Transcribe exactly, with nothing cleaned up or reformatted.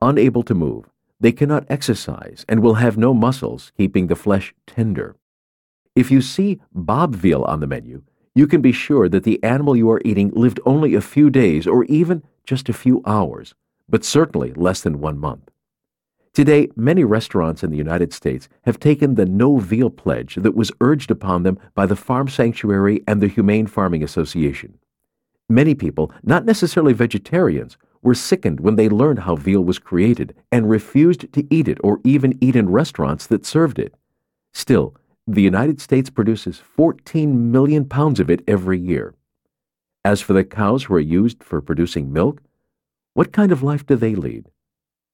Unable to move, they cannot exercise and will have no muscles, keeping the flesh tender. If you see Bob veal on the menu, you can be sure that the animal you are eating lived only a few days or even just a few hours, but certainly less than one month. Today, many restaurants in the United States have taken the no veal pledge that was urged upon them by the Farm Sanctuary and the Humane Farming Association. Many people, not necessarily vegetarians, were sickened when they learned how veal was created and refused to eat it or even eat in restaurants that served it. Still, the United States produces fourteen million pounds of it every year. As for the cows who are used for producing milk, what kind of life do they lead?